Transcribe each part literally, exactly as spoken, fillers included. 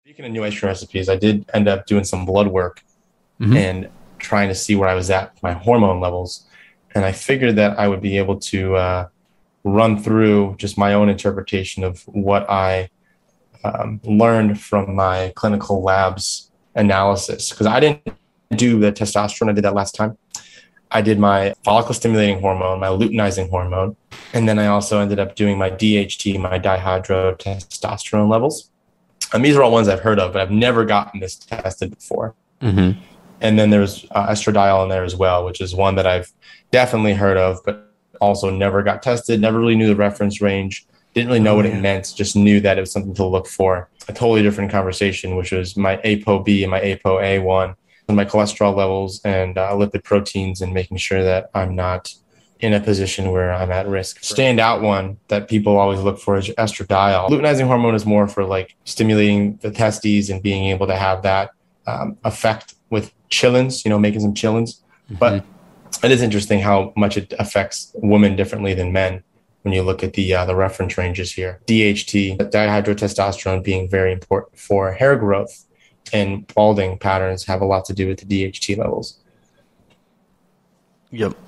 Speaking of new estrogen recipes, I did end up doing some blood work mm-hmm. and trying to see where I was at with my hormone levels. And I figured that I would be able to uh, run through just my own interpretation of what I um, learned from my clinical labs analysis. Because I didn't do the testosterone. I did that last time. I did my follicle stimulating hormone, my luteinizing hormone. And then I also ended up doing my D H T, my dihydrotestosterone levels. And these are all ones I've heard of, but I've never gotten this tested before. Mm-hmm. And then there's uh, estradiol in there as well, which is one that I've definitely heard of, but also never got tested, never really knew the reference range, didn't really know oh, what yeah. it meant, just knew that it was something to look for. A totally different conversation, which was my A P O B and my A P O A one, and my cholesterol levels and uh, lipid proteins, and making sure that I'm not in a position where I'm at risk. Standout one that people always look for is estradiol. Luteinizing hormone is more for like stimulating the testes and being able to have that um, effect with chillins, you know, making some chillins. Mm-hmm. But it is interesting how much it affects women differently than men when you look at the uh, the reference ranges here. D H T, dihydrotestosterone, being very important for hair growth, and balding patterns have a lot to do with the D H T levels. Yep.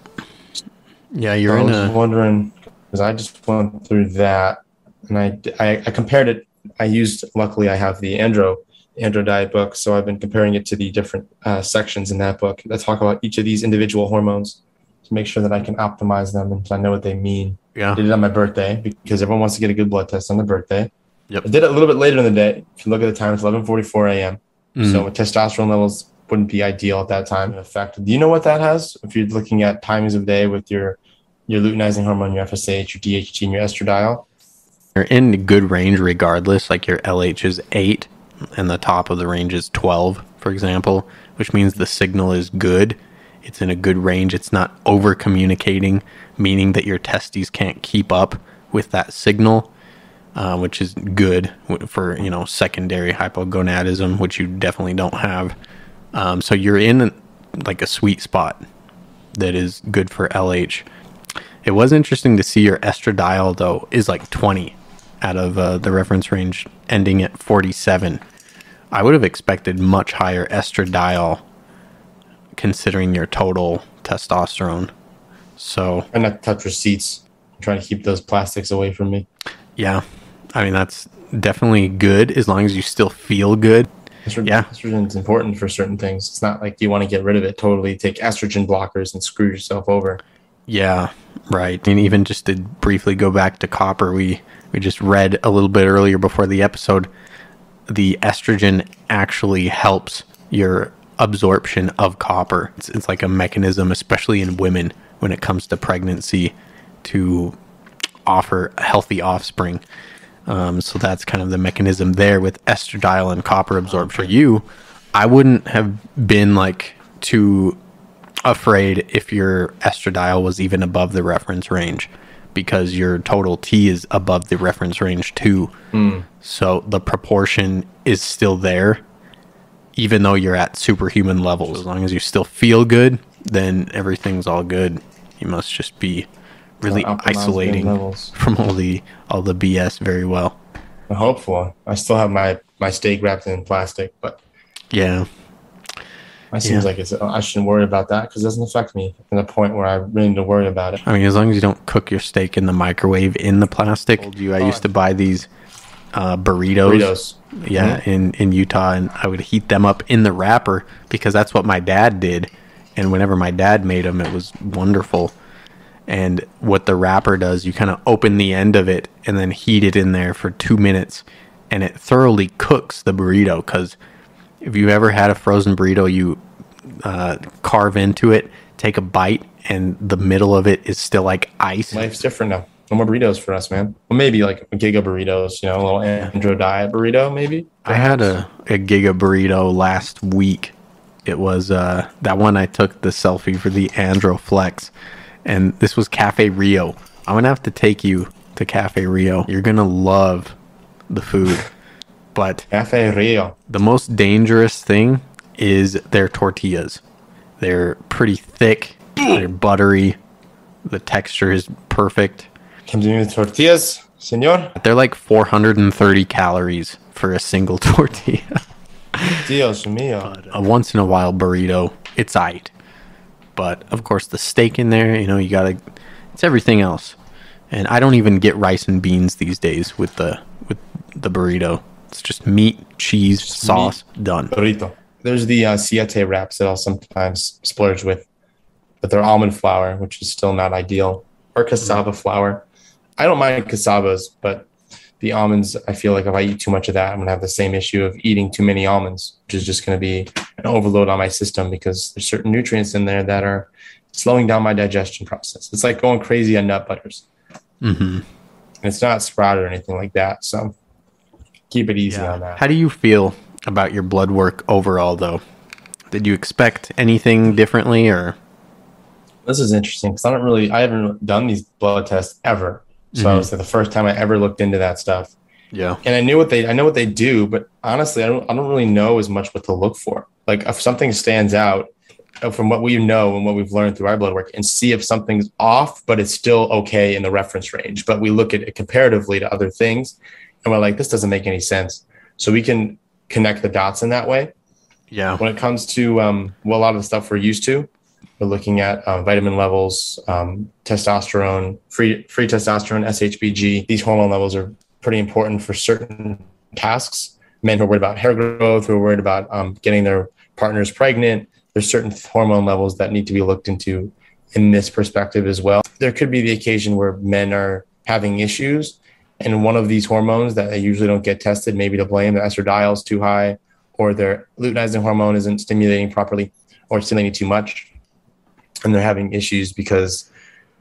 Yeah, you're I in was a... wondering, because I just went through that, and I, I, I compared it. I used, luckily, I have the Andro, Andro Diet book, so I've been comparing it to the different uh, sections in that book that talk about each of these individual hormones to make sure that I can optimize them and I know what they mean. Yeah. I did it on my birthday because everyone wants to get a good blood test on their birthday. Yep. I did it a little bit later in the day. If you look at the time, it's eleven forty-four a.m. Mm-hmm. So testosterone levels wouldn't be ideal at that time. In effect, do you know what that has? If you're looking at timings of day with your your luteinizing hormone, your F S H, your D H T, and your estradiol, you're in good range regardless. Like your L H is eight, and the top of the range is twelve, for example, which means the signal is good. It's in a good range. It's not over communicating, meaning that your testes can't keep up with that signal, uh, which is good for, you know, secondary hypogonadism, which you definitely don't have. Um, so you're in like a sweet spot that is good for L H. It was interesting to see your estradiol, though, is like twenty out of uh, the reference range, ending at forty-seven. I would have expected much higher estradiol considering your total testosterone. So, and not touch receipts. I'm trying to keep those plastics away from me. Yeah. I mean, that's definitely good as long as you still feel good. Estrogen, yeah. Estrogen is important for certain things. It's not like you want to get rid of it totally, take estrogen blockers and screw yourself over. Yeah, right. And even just to briefly go back to copper, we, we just read a little bit earlier before the episode, the estrogen actually helps your absorption of copper. It's, it's like a mechanism, especially in women, when it comes to pregnancy, to offer a healthy offspring. Um, so that's kind of the mechanism there with estradiol and copper absorption. For you, I wouldn't have been like too afraid if your estradiol was even above the reference range, because your total T is above the reference range too. Mm. So the proportion is still there, even though you're at superhuman levels. As long as you still feel good, then everything's all good. You must just be really isolating from all the all the B S very well. Hopefully. I still have my, my steak wrapped in plastic, but yeah. It seems yeah. like it's, I shouldn't worry about that because it doesn't affect me to the point where I really need to worry about it. I mean, as long as you don't cook your steak in the microwave in the plastic. I told you I used to buy these uh, burritos. Burritos. Yeah, mm-hmm. in, in Utah, and I would heat them up in the wrapper because that's what my dad did. And whenever my dad made them, it was wonderful. And what the wrapper does, you kind of open the end of it and then heat it in there for two minutes. And it thoroughly cooks the burrito, because if you've ever had a frozen burrito, you uh, carve into it, take a bite, and the middle of it is still like ice. Life's different now. No more burritos for us, man. Well, maybe like Giga burritos, you know, a little Andro Diet burrito, maybe. I had a, a Giga burrito last week. It was uh, that one I took the selfie for the Andro Flex. And this was Cafe Rio. I'm going to have to take you to Cafe Rio. You're going to love the food. But Cafe Rio. The most dangerous thing is their tortillas. They're pretty thick. They're buttery. The texture is perfect. Comes in with tortillas. Senor? They're like four hundred thirty calories for a single tortilla. Dios mío. But a once in a while burrito, it's aight. But of course, the steak in there, you know, you gotta. It's everything else. And I don't even get rice and beans these days with the with the burrito. It's just meat, cheese, just sauce, meat, done. Burrito. There's the uh, siete wraps that I'll sometimes splurge with, but they're almond flour, which is still not ideal, or cassava flour. I don't mind cassavas, but the almonds, I feel like if I eat too much of that, I'm going to have the same issue of eating too many almonds, which is just going to be an overload on my system because there's certain nutrients in there that are slowing down my digestion process. It's like going crazy on nut butters. Mm-hmm. And it's not sprouted or anything like that, so keep it easy yeah. on that. How do you feel about your blood work overall, though? Did you expect anything differently, or? This is interesting because I don't really, I haven't done these blood tests ever. So mm-hmm. it was like the first time I ever looked into that stuff. Yeah. And I knew what they, I know what they do, but honestly, I don't, I don't really know as much what to look for. Like if something stands out from what we know and what we've learned through our blood work, and see if something's off, but it's still okay in the reference range. But we look at it comparatively to other things and we're like, this doesn't make any sense. So we can connect the dots in that way. Yeah. When it comes to um, well, a lot of the stuff we're used to, we're looking at uh, vitamin levels, um, testosterone, free free testosterone, S H B G. These hormone levels are pretty important for certain tasks. Men who are worried about hair growth, who are worried about um, getting their partners pregnant. There's certain hormone levels that need to be looked into in this perspective as well. There could be the occasion where men are having issues, and one of these hormones that they usually don't get tested, maybe to blame the estradiol is too high, or their luteinizing hormone isn't stimulating properly, or stimulating too much. And they're having issues because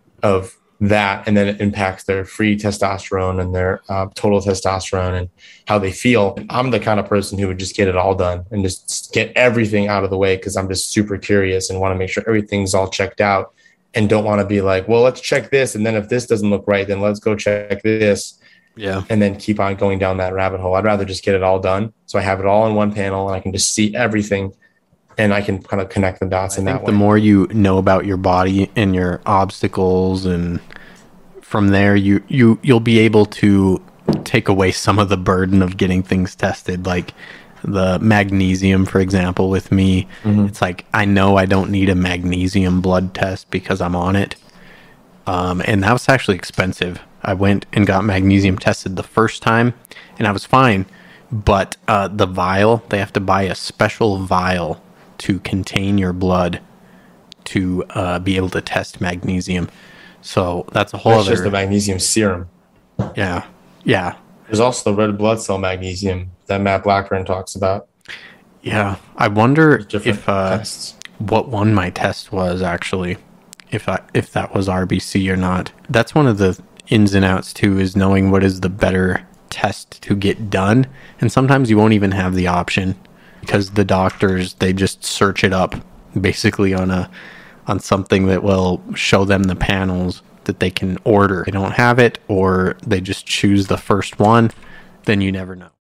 of that. And then it impacts their free testosterone and their uh, total testosterone and how they feel. I'm the kind of person who would just get it all done and just get everything out of the way because I'm just super curious and want to make sure everything's all checked out and don't want to be like, well, let's check this. And then if this doesn't look right, then let's go check this. Yeah. And then keep on going down that rabbit hole. I'd rather just get it all done. So I have it all in one panel and I can just see everything. And I can kind of connect the dots I in think that way. The more you know about your body and your obstacles, and from there, you, you, you'll be able to take away some of the burden of getting things tested. Like the magnesium, for example, with me, mm-hmm. It's like, I know I don't need a magnesium blood test because I'm on it. Um, and that was actually expensive. I went and got magnesium tested the first time and I was fine. But uh, the vial, they have to buy a special vial to contain your blood to uh, be able to test magnesium. So that's a whole that's other... just the magnesium serum. Yeah, yeah. There's also the red blood cell magnesium that Matt Blackburn talks about. Yeah, I wonder Different if uh, tests. what one my test was actually, if I, if that was R B C or not. That's one of the ins and outs too, is knowing what is the better test to get done. And sometimes you won't even have the option, because the doctors, they just search it up basically on a on something that will show them the panels that they can order. They don't have it, or they just choose the first one, then you never know.